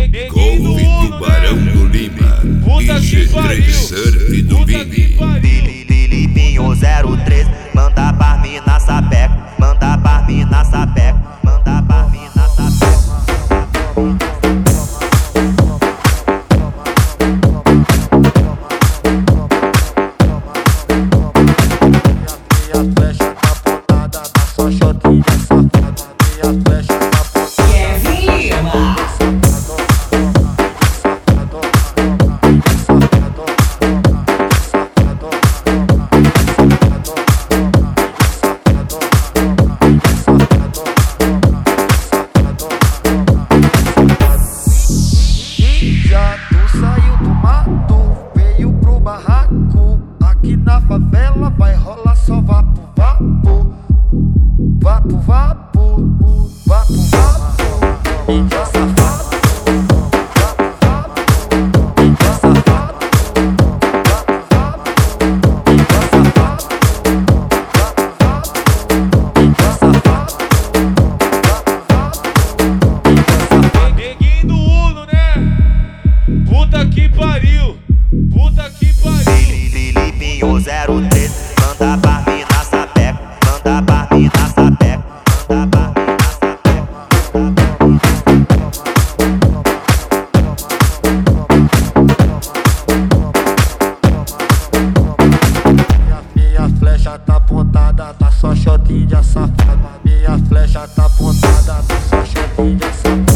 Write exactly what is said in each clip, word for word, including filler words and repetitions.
Golfe Tubarão do Lima e G três Surf do Vini. Filipinho zero três, manda pra mim na sapeca, manda pra mim na sapeca, manda pra mim na sapeca. Minha flecha tá apontada, tá só choquinha safada. Minha flecha tá apontada. Kevin Lima. Já tu saiu do mato, veio pro barraco. Aqui na favela vai rolar só vapo, vapo. Vapo, vapo, vapo, vapo. Índia safado, vapo, vapo. Índia safado, vapo, vapo. Índia safado, vapo, vapo. Índia safado, vapo, vapo. Índia safado. Neguinho do Uno, né? Puta que pariu, puta que pariu. Filipinho zero três, manda pra mim na sapeca, manda pra mim na sapeca, manda pra mim na sapeca. Minha flecha tá apontada, tá só choquinha safada. Minha flecha tá apontada, tá só choquinha safada.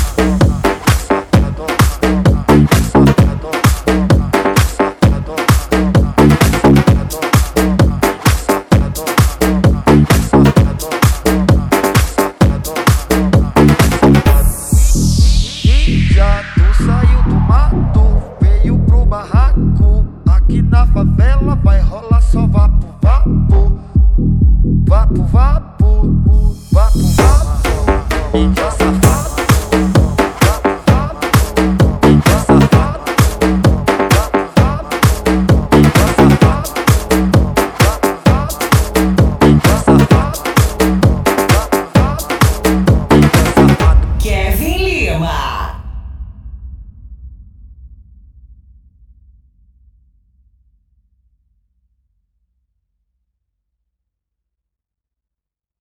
Já tu saiu do mato, veio pro barraco. Aqui na favela vai rolar só vapo, vapo. Vapo, vapo, vapo, vapo. Índia safada.